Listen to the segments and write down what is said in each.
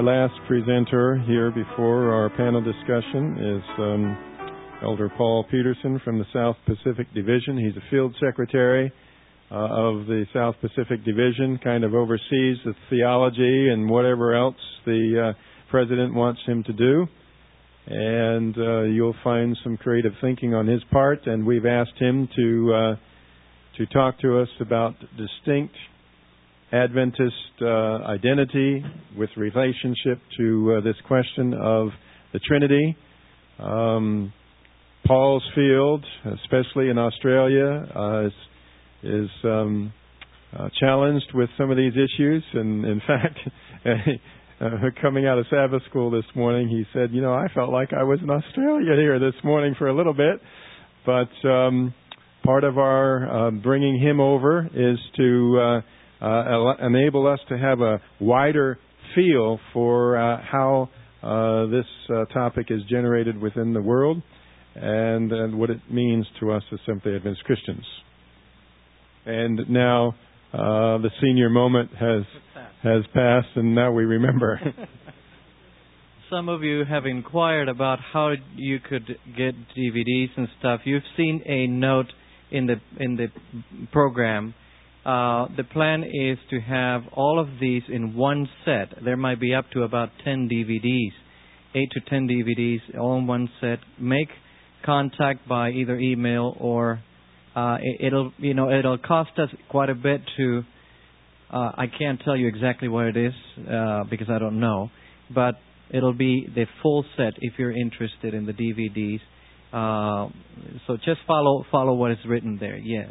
Our last presenter here before our panel discussion is Elder Paul Peterson from the South Pacific Division. He's a field secretary of the South Pacific Division, kind of oversees the theology and whatever else the President wants him to do. And you'll find some creative thinking on his part, and we've asked him to talk to us about distinct Adventist identity with relationship to this question of the Trinity. Paul's field, especially in Australia, is challenged with some of these issues. And in fact, coming out of Sabbath school this morning, he said, I felt like I was in Australia here this morning for a little bit. But part of our bringing him over is to enable us to have a wider feel for how this topic is generated within the world and what it means to us as Seventh-day Adventist Christians. And now the senior moment has passed, and now we remember. Some of you have inquired about how you could get DVDs and stuff. You've seen a note in the program. The plan is to have all of these in one set. There might be up to about 10 DVDs, 8 to 10 DVDs, all in one set. Make contact by either email or it'll cost us quite a bit to. I can't tell you exactly what it is because I don't know, but it'll be the full set if you're interested in the DVDs. So just follow what is written there. Yes.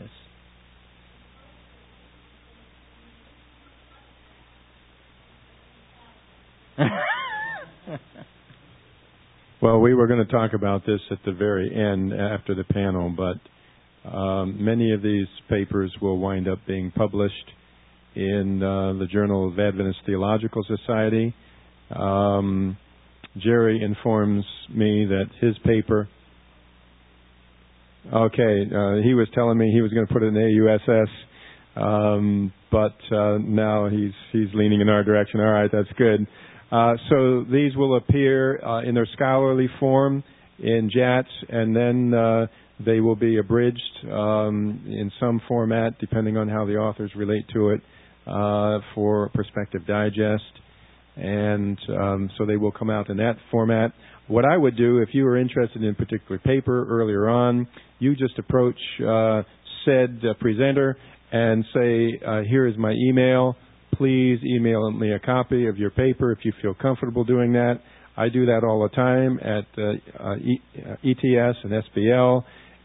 Well, we were going to talk about this at the very end after the panel, but many of these papers will wind up being published in the Journal of Adventist Theological Society. Jerry informs me that his paper... Okay, he was telling me he was going to put it in AUSS, but now he's leaning in our direction. All right, that's good. So these will appear in their scholarly form in JATS, and then they will be abridged in some format, depending on how the authors relate to it, for Perspective Digest. And so they will come out in that format. What I would do, if you were interested in a particular paper earlier on, you just approach said presenter and say, here is my email. Please email me a copy of your paper if you feel comfortable doing that. I do that all the time at ETS and SBL.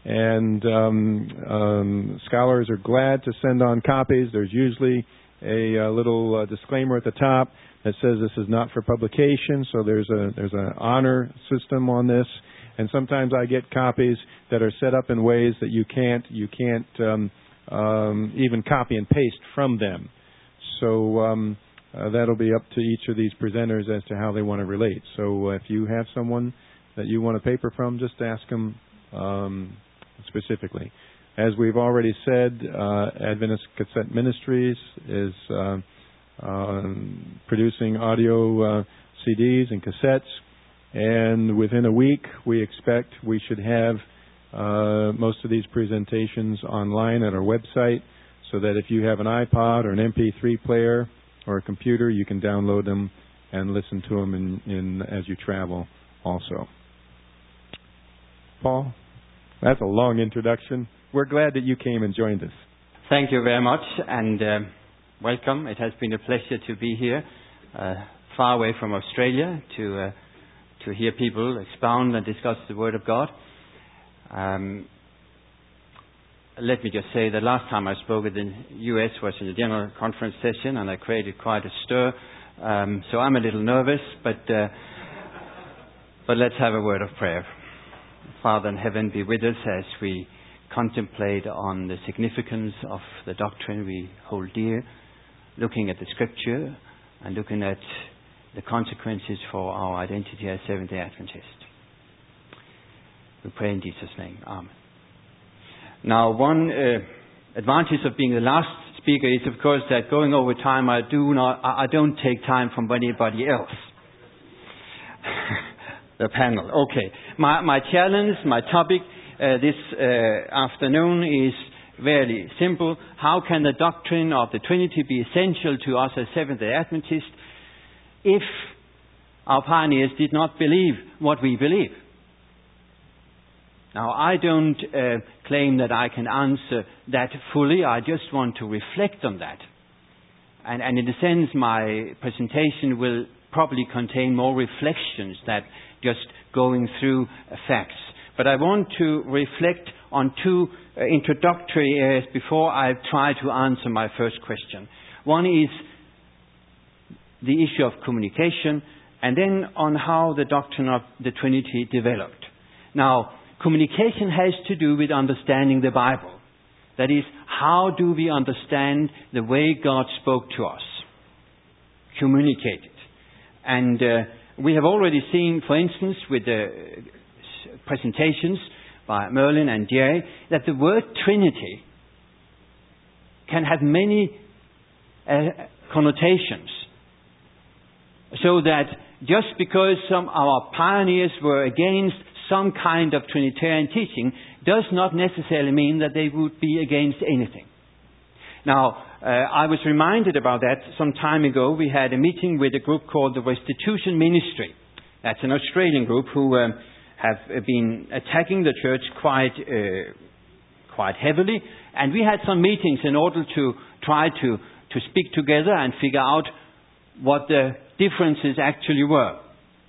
And scholars are glad to send on copies. There's usually a little disclaimer at the top that says this is not for publication, so there's an honor system on this. And sometimes I get copies that are set up in ways that you can't even copy and paste from them. So that'll be up to each of these presenters as to how they want to relate. So if you have someone that you want a paper from, just ask them specifically. As we've already said, Adventist Cassette Ministries is producing audio CDs and cassettes, and within a week we expect we should have most of these presentations online at our website, so that if you have an iPod or an MP3 player or a computer, you can download them and listen to them as you travel also. Paul, that's a long introduction. We're glad that you came and joined us. Thank you very much, and welcome. It has been a pleasure to be here, far away from Australia, to hear people expound and discuss the Word of God. Let me just say that last time I spoke in the U.S. was in a general conference session, and I created quite a stir. So I'm a little nervous, but let's have a word of prayer. Father in heaven, be with us as we contemplate on the significance of the doctrine we hold dear, looking at the Scripture and looking at the consequences for our identity as Seventh-day Adventist. We pray in Jesus' name. Amen. Now, one advantage of being the last speaker is, of course, that going over time, I don't take time from anybody else. the panel. Okay. My challenge, my topic this afternoon is very simple. How can the doctrine of the Trinity be essential to us as Seventh-day Adventists if our pioneers did not believe what we believe? Now, I don't claim that I can answer that fully. I just want to reflect on that. And in a sense, my presentation will probably contain more reflections than just going through facts. But I want to reflect on two introductory areas before I try to answer my first question. One is the issue of communication, and then on how the doctrine of the Trinity developed. Now, communication has to do with understanding the Bible. That is, how do we understand the way God spoke to us? Communicated. And we have already seen, for instance, with the presentations by Merlin and Jerry, that the word Trinity can have many connotations. So that just because some of our pioneers were against some kind of Trinitarian teaching does not necessarily mean that they would be against anything. Now, I was reminded about that some time ago. We had a meeting with a group called the Restitution Ministry. That's an Australian group who have been attacking the church quite heavily. And we had some meetings in order to try to speak together and figure out what the differences actually were.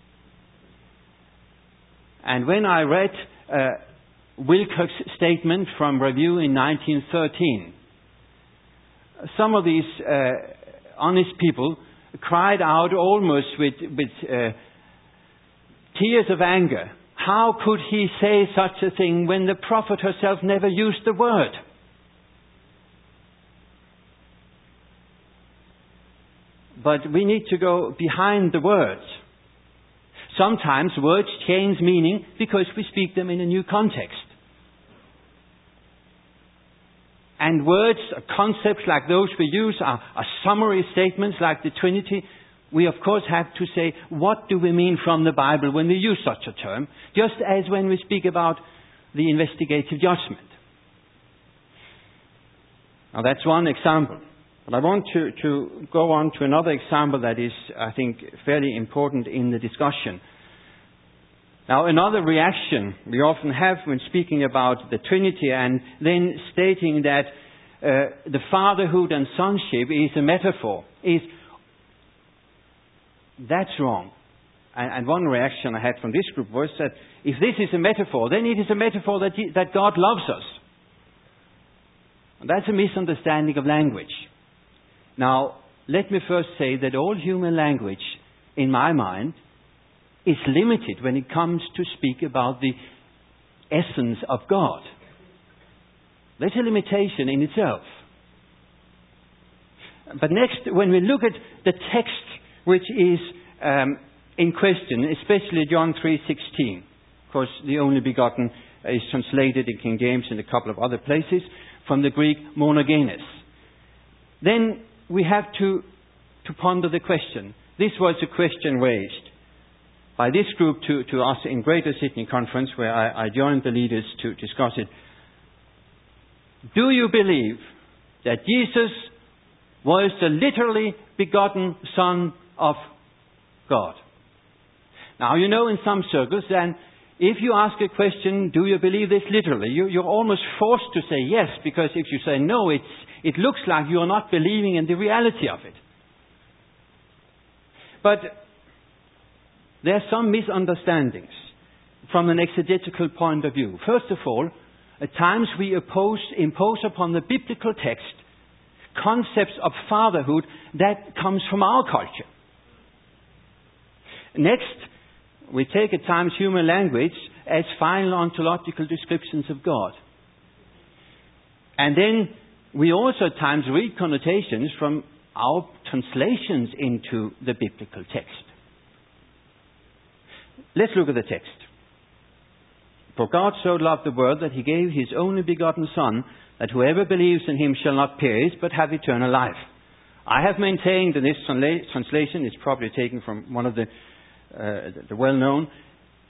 And when I read Wilcox's statement from Review in 1913, some of these honest people cried out almost with tears of anger. How could he say such a thing when the prophet herself never used the word? But we need to go behind the words. Sometimes words change meaning because we speak them in a new context. And words, concepts like those we use are summary statements like the Trinity. We of course have to say, what do we mean from the Bible when we use such a term? Just as when we speak about the investigative judgment. Now that's one example. But I want to go on to another example that is, I think, fairly important in the discussion. Now, another reaction we often have when speaking about the Trinity and then stating that the fatherhood and sonship is a metaphor is, that's wrong. And one reaction I had from this group was that if this is a metaphor, then it is a metaphor that God loves us. And that's a misunderstanding of language. Now, let me first say that all human language, in my mind, is limited when it comes to speak about the essence of God. That's a limitation in itself. But next, when we look at the text which is in question, especially John 3:16, of course, the only begotten is translated in King James and a couple of other places from the Greek monogenes. Then we have to ponder the question. This was a question raised by this group to us in Greater Sydney Conference, where I joined the leaders to discuss it. Do you believe that Jesus was the literally begotten Son of God? Now, you know, in some circles, then, if you ask a question, do you believe this literally? You're almost forced to say yes, because if you say no, it looks like you are not believing in the reality of it. But there are some misunderstandings from an exegetical point of view. First of all, at times we impose upon the biblical text concepts of fatherhood that comes from our culture. Next, we take at times human language as final ontological descriptions of God. And then we also at times read connotations from our translations into the biblical text. Let's look at the text. For God so loved the world that he gave his only begotten Son, that whoever believes in him shall not perish, but have eternal life. I have maintained, and this translation is probably taken from one of the well-known,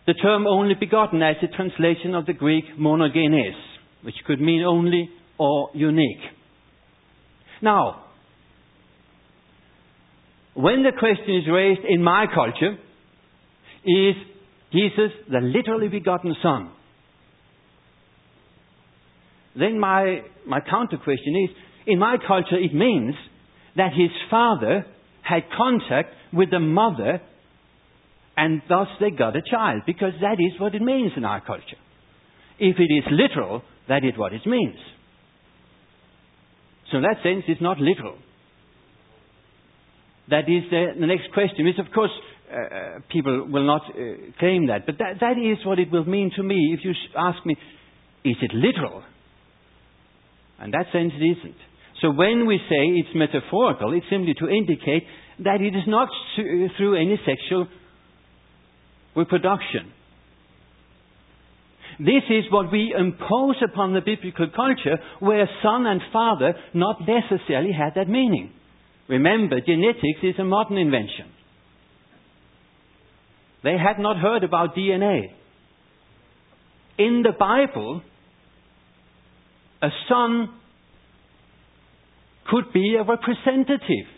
the term only begotten as a translation of the Greek monogenes, which could mean only or unique. Now, when the question is raised in my culture, is Jesus the literally begotten Son? Then my counter question is, in my culture it means that his father had contact with the mother and thus they got a child, because that is what it means in our culture. If it is literal, that is what it means. So in that sense, it's not literal. That is the next question. Which of course, people will not claim that. But that is what it will mean to me. If you ask me, is it literal? In that sense, it isn't. So when we say it's metaphorical, it's simply to indicate that it is not through any sexual reproduction. This is what we impose upon the biblical culture, where son and father not necessarily had that meaning. Remember, genetics is a modern invention. They had not heard about DNA. In the Bible, a son could be a representative.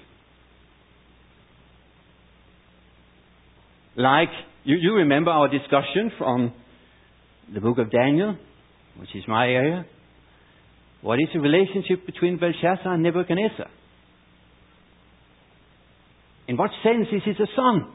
Like, you remember our discussion from the book of Daniel, which is my area. What is the relationship between Belshazzar and Nebuchadnezzar? In what sense is he a son?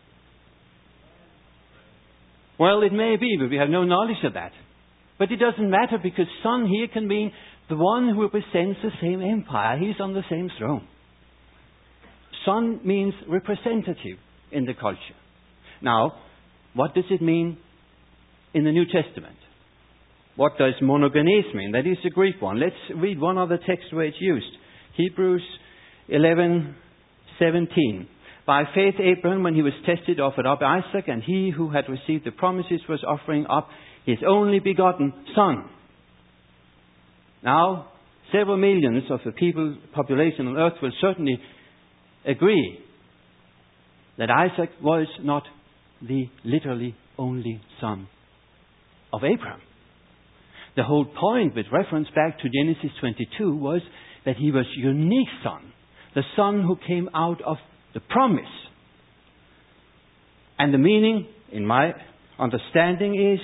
Well, it may be, but we have no knowledge of that. But it doesn't matter, because son here can mean the one who represents the same empire. He's on the same throne. Son means representative in the culture. Now, what does it mean in the New Testament? What does monogenes mean? That is the Greek one. Let's read one other text where it's used. Hebrews 11:17. By faith Abraham, when he was tested, offered up Isaac, and he who had received the promises was offering up his only begotten son. Now, several millions of the population on earth will certainly agree that Isaac was not the literally only son of Abraham. The whole point with reference back to Genesis 22 was that he was a unique son, the son who came out of the promise. And the meaning, in my understanding, is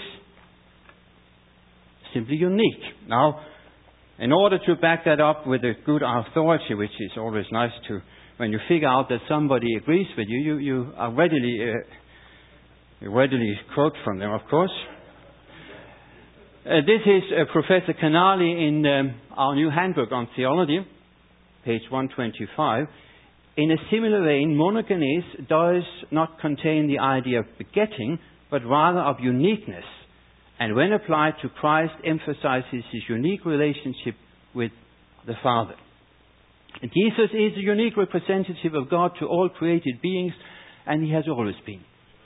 simply unique. Now, in order to back that up with a good authority, which is always nice to, when you figure out that somebody agrees with you, you are readily quote from them, of course. This is Professor Canali in our new handbook on theology, page 125. In a similar vein, monogenes does not contain the idea of begetting, but rather of uniqueness, and when applied to Christ, emphasizes his unique relationship with the Father. And Jesus is a unique representative of God to all created beings, and he has always been.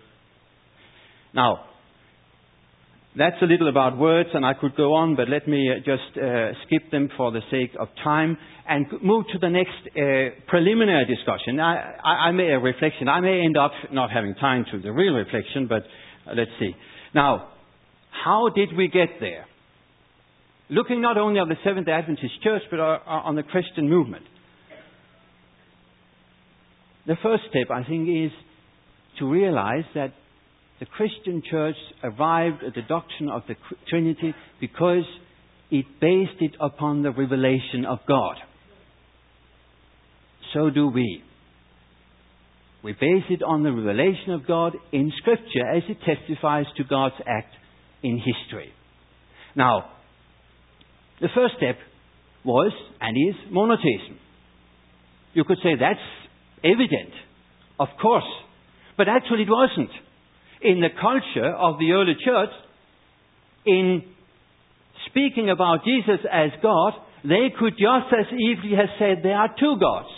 Now, that's a little about words, and I could go on, but let me just skip them for the sake of time and move to the next preliminary discussion. I may a reflection. I may end up not having time to the real reflection, but let's see. Now, how did we get there? Looking not only on the Seventh Adventist Church, but on the Christian movement. The first step, I think, is to realize that the Christian Church arrived at the doctrine of the Trinity because it based it upon the revelation of God. So do we. We base it on the revelation of God in Scripture as it testifies to God's act in history. Now, the first step was and is monotheism. You could say that's evident, of course, but actually it wasn't. In the culture of the early church, in speaking about Jesus as God, they could just as easily have said there are two gods.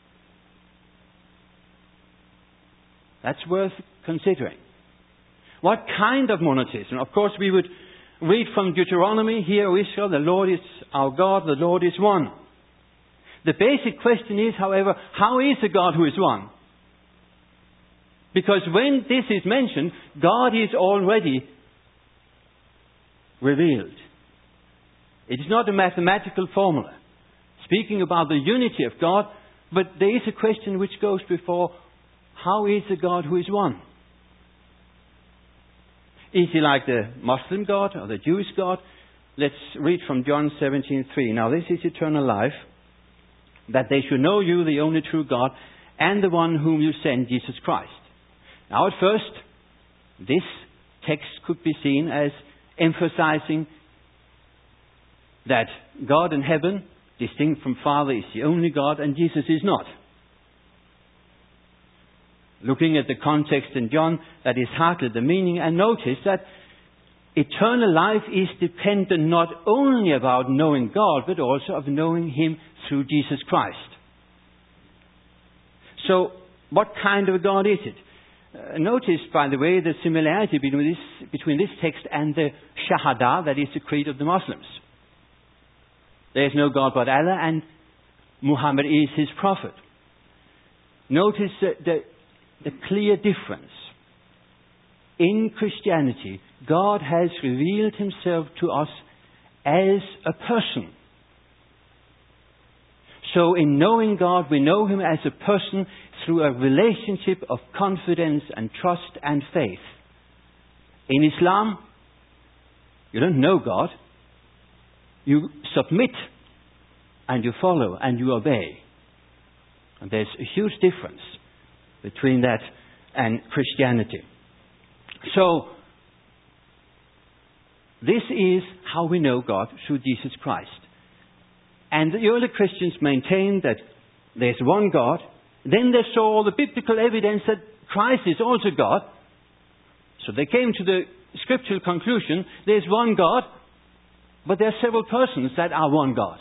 That's worth considering. What kind of monotheism? Of course, we would read from Deuteronomy, "Hear, O Israel, the Lord is our God, the Lord is one." The basic question is, however, how is a God who is one? Because when this is mentioned, God is already revealed. It is not a mathematical formula speaking about the unity of God, but there is a question which goes before: how is the God who is one? Is he like the Muslim God or the Jewish God? Let's read from John 17:3. Now this is eternal life, that they should know you, the only true God, and the one whom you sent, Jesus Christ. Now at first, this text could be seen as emphasizing that God in heaven, distinct from Father, is the only God, and Jesus is not. Looking at the context in John, that is hardly the meaning, and notice that eternal life is dependent not only about knowing God, but also of knowing Him through Jesus Christ. So, what kind of a God is it? Notice, by the way, the similarity between this text and the Shahada, that is the creed of the Muslims. There is no God but Allah, and Muhammad is his prophet. Notice the clear difference. In Christianity, God has revealed Himself to us as a person. So in knowing God, we know Him as a person through a relationship of confidence and trust and faith. In Islam, you don't know God. You submit and you follow and you obey. And there's a huge difference between that and Christianity. So, this is how we know God, through Jesus Christ. And the early Christians maintained that there's one God. Then they saw all the biblical evidence that Christ is also God. So they came to the scriptural conclusion, there's one God, but there are several persons that are one God.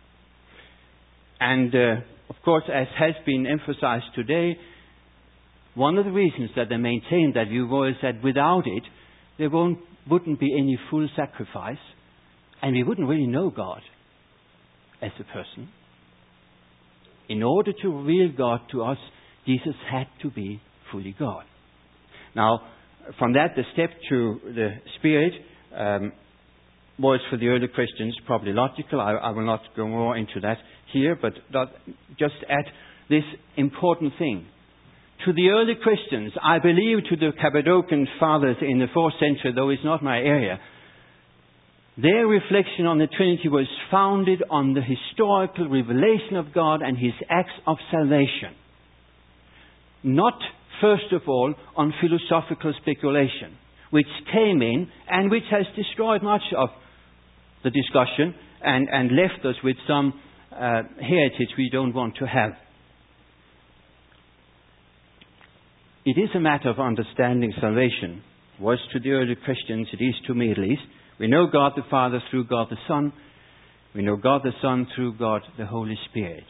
And, of course, as has been emphasized today, one of the reasons that they maintained that view was that without it, there wouldn't be any full sacrifice, and we wouldn't really know God as a person. In order to reveal God to us, Jesus had to be fully God. Now, from that, the step to the Spirit was for the early Christians probably logical. I will not go more into that here, but just add this important thing. To the early Christians, I believe to the Cappadocian fathers in the 4th century, though it's not my area, their reflection on the Trinity was founded on the historical revelation of God and His acts of salvation. Not, first of all, on philosophical speculation, which came in and which has destroyed much of the discussion and left us with some heritage we don't want to have. It is a matter of understanding salvation. Was to the early Christians, it is to me at least. We know God the Father through God the Son. We know God the Son through God the Holy Spirit.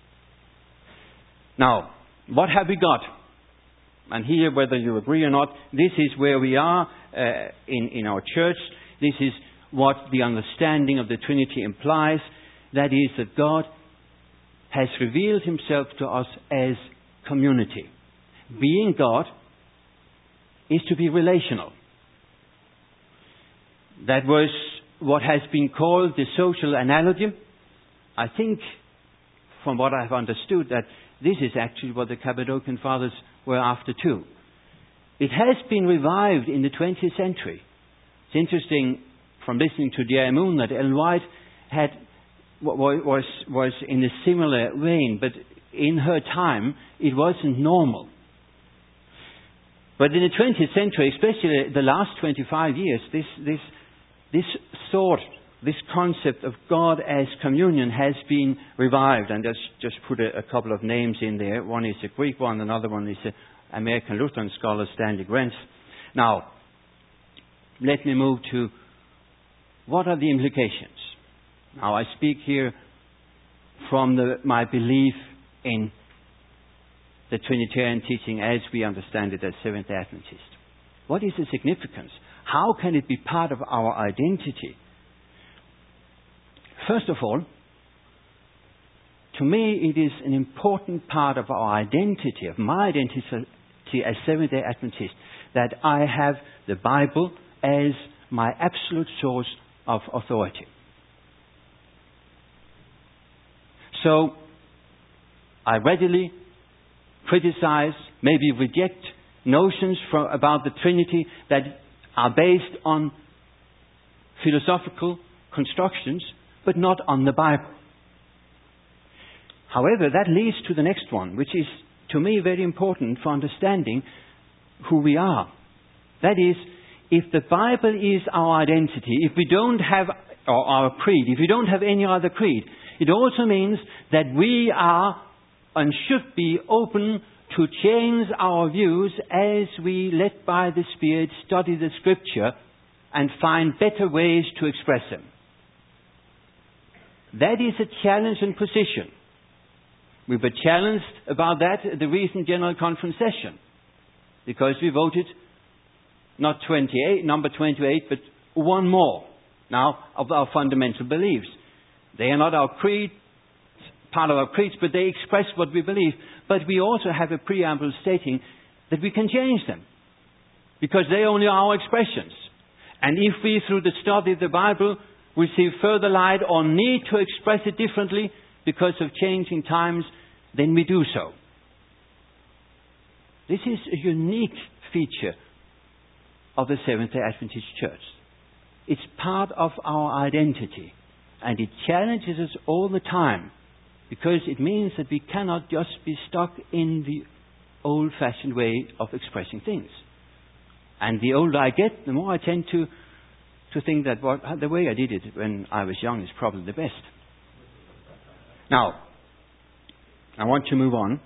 Now, what have we got? And here, whether you agree or not, this is where we are in our church. This is what the understanding of the Trinity implies. That is that God has revealed Himself to us as community. Being God is to be relational. That was what has been called the social analogy. I think, from what I've understood, that this is actually what the Cappadocian fathers were after too. It has been revived in the 20th century. It's interesting, from listening to J.I. Moon, that Ellen White was in a similar vein, but in her time it wasn't normal. But in the 20th century, especially the last 25 years, this thought, this concept of God as communion has been revived. And just put a couple of names in there. One is a Greek one, another one is an American Lutheran scholar, Stanley Grenz. Now, let me move to what are the implications. Now, I speak here from my belief in the Trinitarian teaching as we understand it as Seventh-day Adventists. What is the significance? How can it be part of our identity? First of all, to me it is an important part of our identity, of my identity as Seventh-day Adventist, that I have the Bible as my absolute source of authority. So, I readily criticize, maybe reject notions about the Trinity that are based on philosophical constructions, but not on the Bible. However, that leads to the next one, which is, to me, very important for understanding who we are. That is, if the Bible is our identity, if we don't have our creed, if we don't have any other creed, it also means that we are and should be open to change our views as we, led by the Spirit, study the Scripture and find better ways to express them. That is a challenging position. We were challenged about that at the recent General Conference session, because we voted not number 28, but one more now of our fundamental beliefs. They are not our creed, part of our creeds, but they express what we believe. But we also have a preamble stating that we can change them, because they only are our expressions. And if we, through the study of the Bible, receive further light or need to express it differently because of changing times, then we do so. This is a unique feature of the Seventh-day Adventist Church. It's part of our identity, and it challenges us all the time, because it means that we cannot just be stuck in the old-fashioned way of expressing things. And the older I get, the more I tend to think that the way I did it when I was young is probably the best. Now, I want to move on.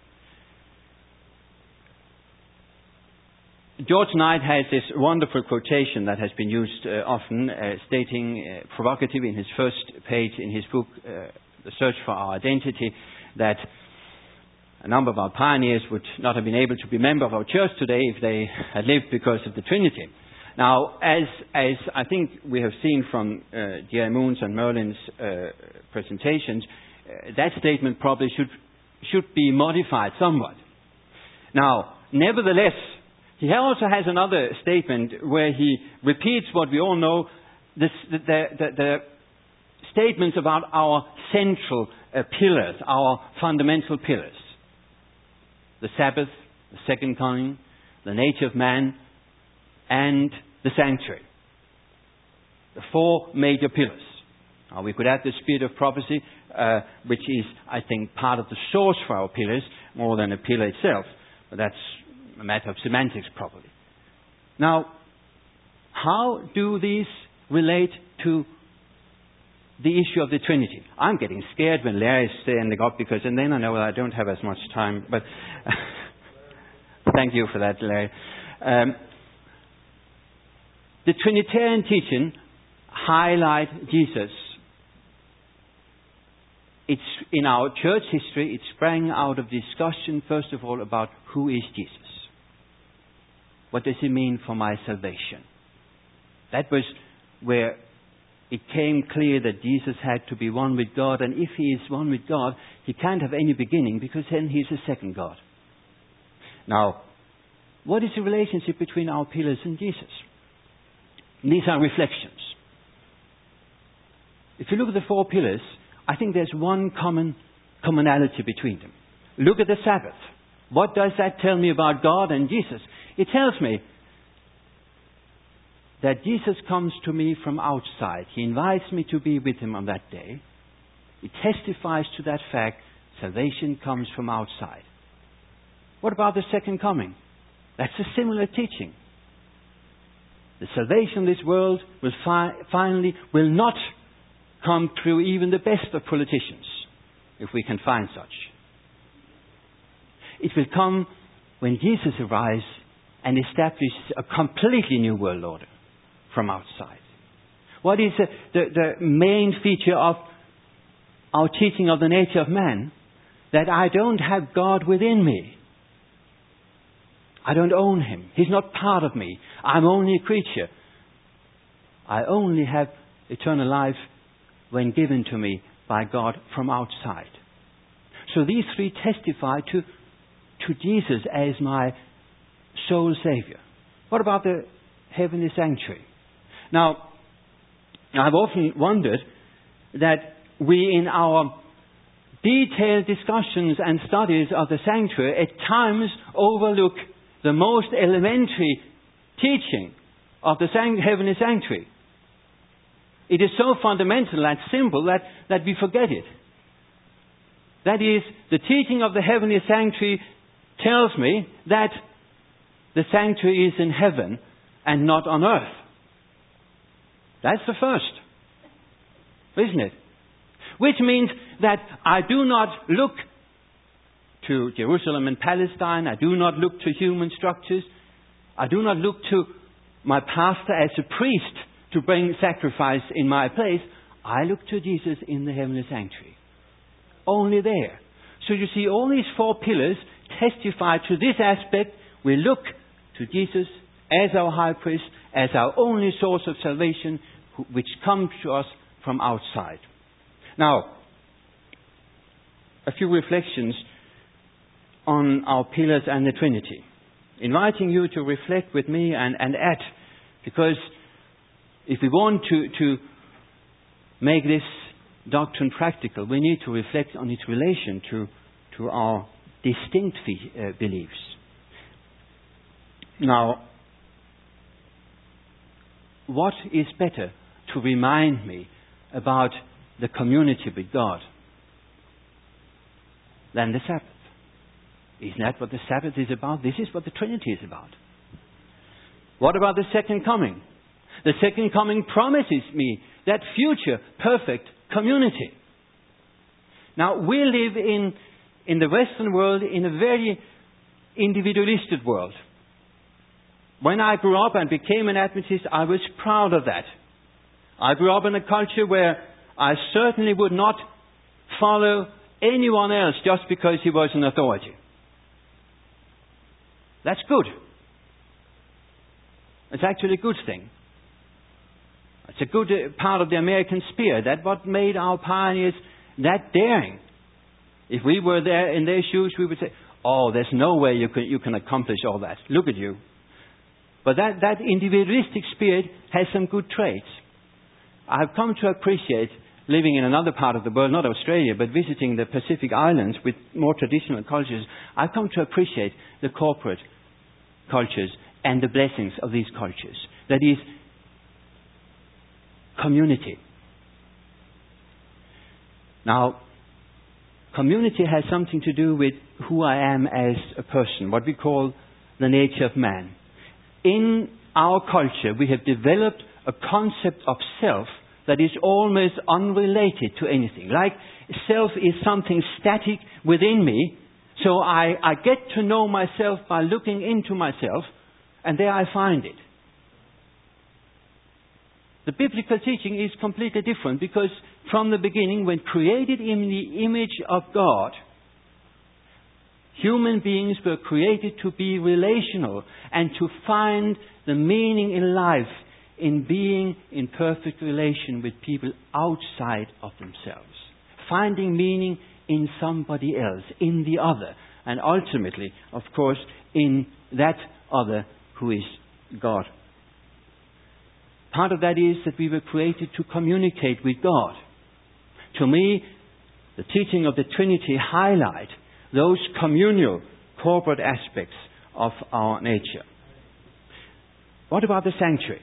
George Knight has this wonderful quotation that has been used often, stating, provocative in his first page in his book, The Search for Our Identity, that a number of our pioneers would not have been able to be member of our church today if they had lived because of the Trinity. Now, as I think we have seen from J.I. Moon's and Merlin's presentations, that statement probably should be modified somewhat. Now, nevertheless, he also has another statement where he repeats what we all know, the statements about our central pillars, our fundamental pillars. The Sabbath, the second coming, the nature of man, and the sanctuary. The four major pillars. Now, we could add the spirit of prophecy, which is, I think, part of the source for our pillars, more than a pillar itself. But that's a matter of semantics, probably. Now, how do these relate to the issue of the Trinity? I'm getting scared when Larry is standing up, because, and then I know I don't have as much time, but thank you for that, Larry. The Trinitarian teaching highlight Jesus. It's in our church history, it sprang out of discussion, first of all, about who is Jesus. What does it mean for my salvation? That was where it came clear that Jesus had to be one with God, and if he is one with God, he can't have any beginning, because then he's a second God. Now, what is the relationship between our pillars and Jesus? These are reflections. If you look at the four pillars, I think there's one commonality between them. Look at the Sabbath. What does that tell me about God and Jesus? It tells me that Jesus comes to me from outside. He invites me to be with him on that day. It testifies to that fact. Salvation comes from outside. What about the second coming? That's a similar teaching. The salvation of this world will finally not come through even the best of politicians, if we can find such. It will come when Jesus arrives and establishes a completely new world order from outside. What is the main feature of our teaching of the nature of man? That I don't have God within me. I don't own him. He's not part of me. I'm only a creature. I only have eternal life when given to me by God from outside. So these three testify to Jesus as my sole Savior. What about the heavenly sanctuary? Now, I've often wondered that we, in our detailed discussions and studies of the sanctuary, at times overlook the most elementary teaching of the heavenly sanctuary. It is so fundamental and simple that we forget it. That is, the teaching of the heavenly sanctuary tells me that the sanctuary is in heaven and not on earth. That's the first, isn't it? Which means that I do not look to Jerusalem and Palestine. I do not look to human structures. I do not look to my pastor as a priest to bring sacrifice in my place. I look to Jesus in the heavenly sanctuary. Only there. So you see, all these four pillars testify to this aspect. We look to Jesus as our high priest, as our only source of salvation, which comes to us from outside. Now, a few reflections on our pillars and the Trinity. Inviting you to reflect with me and add, because if we want to make this doctrine practical, we need to reflect on its relation to our distinct beliefs. Now, what is better to remind me about the community with God than the Sabbath? Isn't that what the Sabbath is about? This is what the Trinity is about. What about the second coming? The second coming promises me that future perfect community. Now, we live in the Western world in a very individualistic world. When I grew up and became an Adventist, I was proud of that. I grew up in a culture where I certainly would not follow anyone else just because he was an authority. That's good. It's actually a good thing. It's a good part of the American spirit. That's what made our pioneers that daring. If we were there in their shoes, we would say, oh, there's no way you can accomplish all that. Look at you. But that individualistic spirit has some good traits. I've come to appreciate, living in another part of the world, not Australia, but visiting the Pacific Islands with more traditional cultures, I've come to appreciate the corporate cultures and the blessings of these cultures. That is, community. Now, community has something to do with who I am as a person, what we call the nature of man. In our culture, we have developed a concept of self that is almost unrelated to anything. Like self is something static within me, so I get to know myself by looking into myself, and there I find it. The biblical teaching is completely different, because from the beginning, when created in the image of God, human beings were created to be relational and to find the meaning in life in being in perfect relation with people outside of themselves. Finding meaning in somebody else, in the other, and ultimately, of course, in that other who is God. Part of that is that we were created to communicate with God. To me, the teaching of the Trinity highlight those communal, corporate aspects of our nature. What about the sanctuary?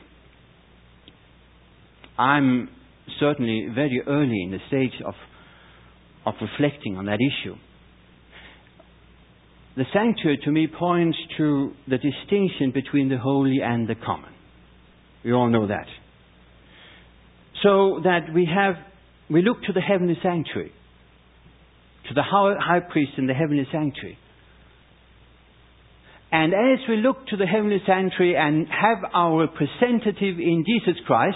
I'm certainly very early in the stage of reflecting on that issue. The sanctuary to me points to the distinction between the holy and the common. We all know that. So that we look to the heavenly sanctuary, to the high priest in the heavenly sanctuary. And as we look to the heavenly sanctuary and have our representative in Jesus Christ,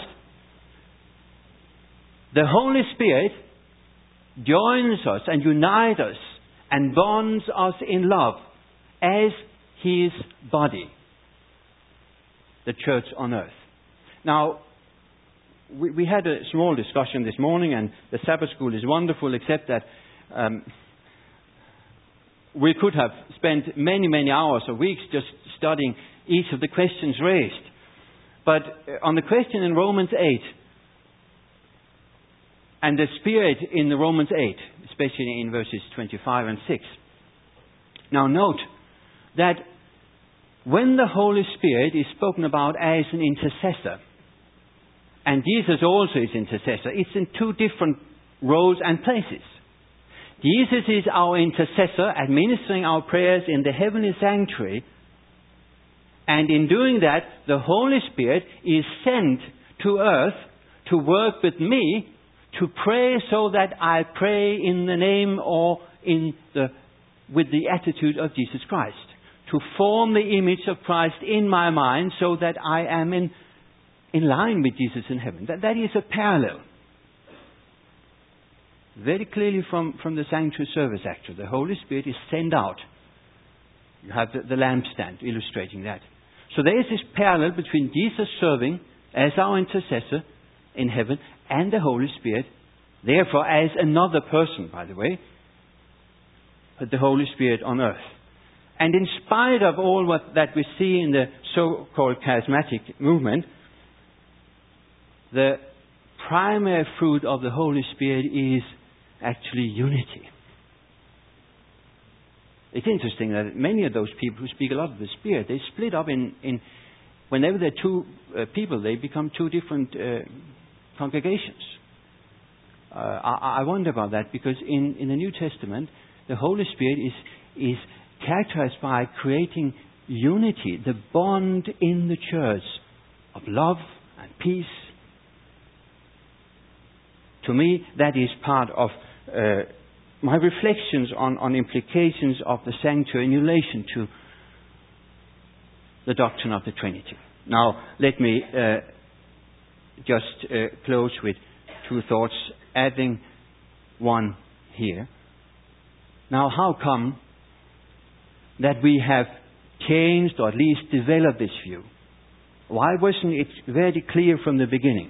the Holy Spirit joins us and unites us and bonds us in love as His body, the church on earth. Now, we had a small discussion this morning, and the Sabbath school is wonderful, except that we could have spent many, many hours or weeks just studying each of the questions raised. But on the question in Romans 8, and the Spirit in the Romans 8, especially in verses 25 and 6. Now note that when the Holy Spirit is spoken about as an intercessor, and Jesus also is intercessor, it's in two different roles and places. Jesus is our intercessor, administering our prayers in the heavenly sanctuary. And in doing that, the Holy Spirit is sent to earth to work with me, to pray so that I pray in the name or with the attitude of Jesus Christ. To form the image of Christ in my mind so that I am in line with Jesus in heaven. That is a parallel. Very clearly from the sanctuary service actually. The Holy Spirit is sent out. You have the lampstand illustrating that. So there is this parallel between Jesus serving as our intercessor in heaven and the Holy Spirit, therefore as another person, by the way, but the Holy Spirit on earth. And in spite of all that we see in the so-called charismatic movement, the primary fruit of the Holy Spirit is actually unity. It's interesting that many of those people who speak a lot of the Spirit, they split up in whenever there are two people, they become two different congregations. I wonder about that because in the New Testament, the Holy Spirit is characterized by creating unity, the bond in the church of love and peace. To me, that is part of my reflections on implications of the sanctuary in relation to the doctrine of the Trinity. Now, let me just close with two thoughts, adding one here. Now, how come that we have changed or at least developed this view? Why wasn't it very clear from the beginning?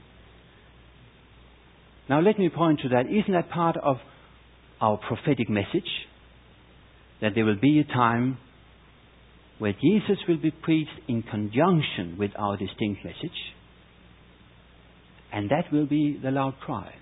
Now let me point to that. Isn't that part of our prophetic message? That there will be a time where Jesus will be preached in conjunction with our distinct message. And that will be the loud cry.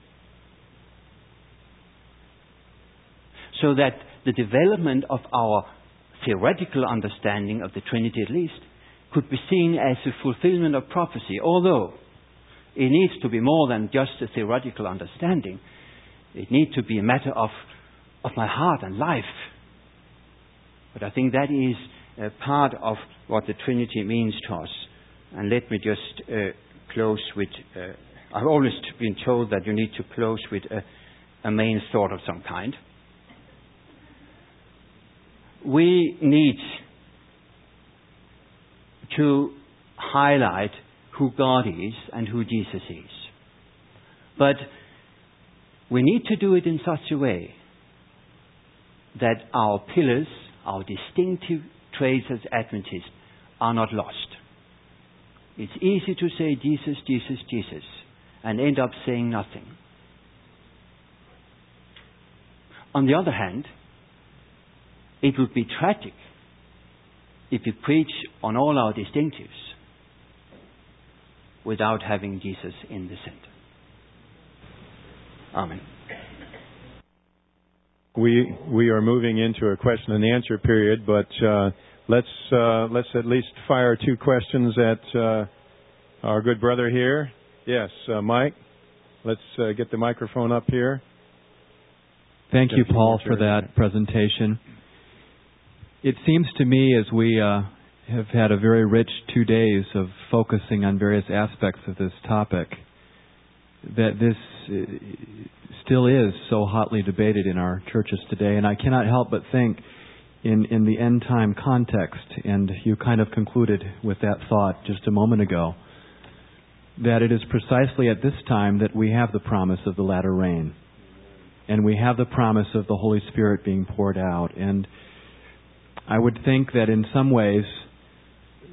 So that the development of our theoretical understanding of the Trinity at least could be seen as a fulfillment of prophecy, although it needs to be more than just a theoretical understanding. It needs to be a matter of my heart and life. But I think that is part of what the Trinity means to us. And let me just close with, I've always been told that you need to close with a main thought of some kind. We need to highlight who God is and who Jesus is. But we need to do it in such a way that our pillars, our distinctive traits as Adventists, are not lost. It's easy to say Jesus, Jesus, Jesus, and end up saying nothing. On the other hand, it would be tragic if we preach on all our distinctives without having Jesus in the center. Amen. We are moving into a question and answer period, but let's at least fire two questions at our good brother here. Yes, Mike. Let's get the microphone up here. Thank you, Paul, for that presentation. It seems to me, as we have had a very rich 2 days of focusing on various aspects of this topic, that this still is so hotly debated in our churches today. And I cannot help but think in the end time context, and you kind of concluded with that thought just a moment ago, that it is precisely at this time that we have the promise of the latter rain. And we have the promise of the Holy Spirit being poured out. And I would think that in some ways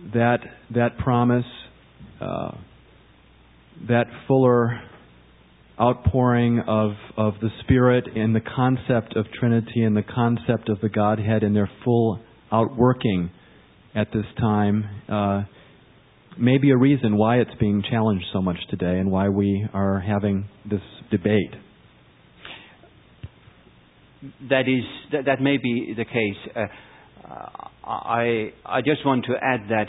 that promise, that fuller outpouring of the Spirit and the concept of Trinity and the concept of the Godhead in their full outworking at this time may be a reason why it's being challenged so much today and why we are having this debate. That may be the case. I just want to add that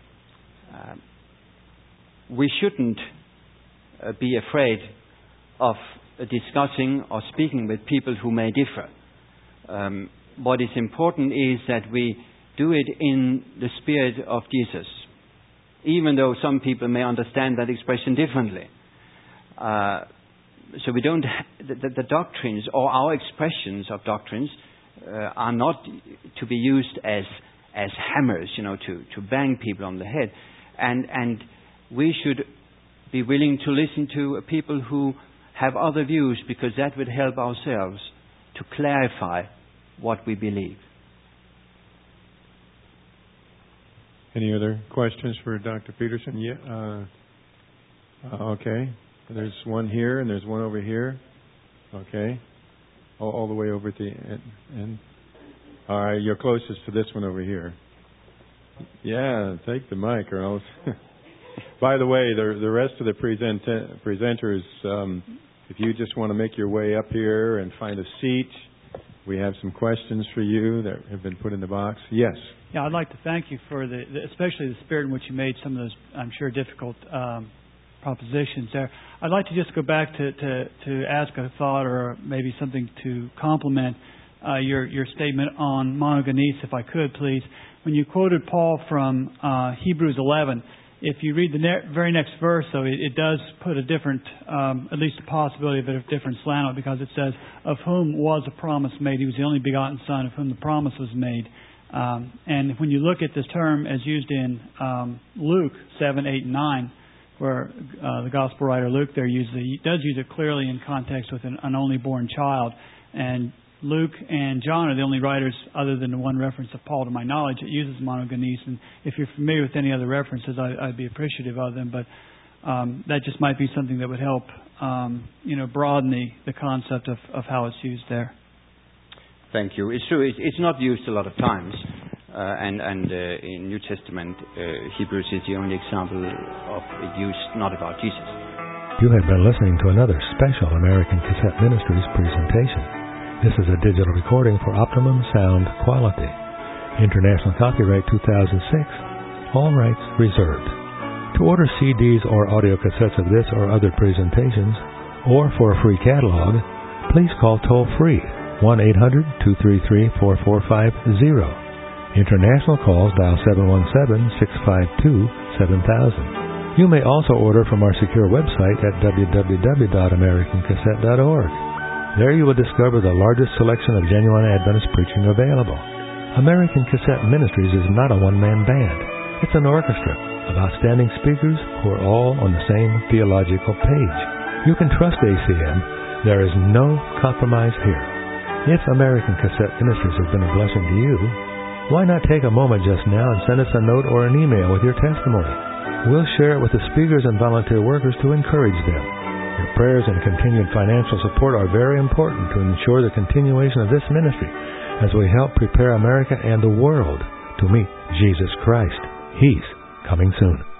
we shouldn't be afraid of discussing or speaking with people who may differ. What is important is that we do it in the spirit of Jesus, even though some people may understand that expression differently. So we don't. The doctrines or our expressions of doctrines are not to be used as hammers, to bang people on the head, and we should be willing to listen to people who have other views, because that would help ourselves to clarify what we believe. Any other questions for Dr. Peterson? Yeah. Okay. There's one here and there's one over here. Okay. All the way over at the end. All right. You're closest to this one over here. Yeah. Take the mic or else. By the way, the rest of the presenters, if you just want to make your way up here and find a seat, we have some questions for you that have been put in the box. Yes. Yeah, I'd like to thank you for especially the spirit in which you made some of those, I'm sure, difficult propositions there. I'd like to just go back to ask a thought or maybe something to complement your statement on monogenes, if I could, please. When you quoted Paul from Hebrews 11, if you read the very next verse, though, it does put a different, at least a possibility of a different slant on it, because it says, of whom was a promise made. He was the only begotten Son of whom the promise was made. And when you look at this term as used in Luke 7, 8, and 9, where the Gospel writer Luke there he does use it clearly in context with an only born child. And Luke and John are the only writers, other than the one reference of Paul to my knowledge, that uses monogenes. And if you're familiar with any other references, I'd be appreciative of them. But that just might be something that would help, broaden the concept of how it's used there. Thank you. It's true. It's not used a lot of times, and in New Testament, Hebrews is the only example of it used not about Jesus. You have been listening to another special American Cassette Ministries presentation. This is a digital recording for optimum sound quality. International copyright 2006. All rights reserved. To order CDs or audio cassettes of this or other presentations, or for a free catalog, please call toll-free 1-800-233-4450. International calls dial 717-652-7000. You may also order from our secure website at www.americancassette.org. There you will discover the largest selection of genuine Adventist preaching available. American Cassette Ministries is not a one-man band. It's an orchestra of outstanding speakers who are all on the same theological page. You can trust ACM. There is no compromise here. If American Cassette Ministries has been a blessing to you, why not take a moment just now and send us a note or an email with your testimony? We'll share it with the speakers and volunteer workers to encourage them. Your prayers and continued financial support are very important to ensure the continuation of this ministry as we help prepare America and the world to meet Jesus Christ. He's coming soon.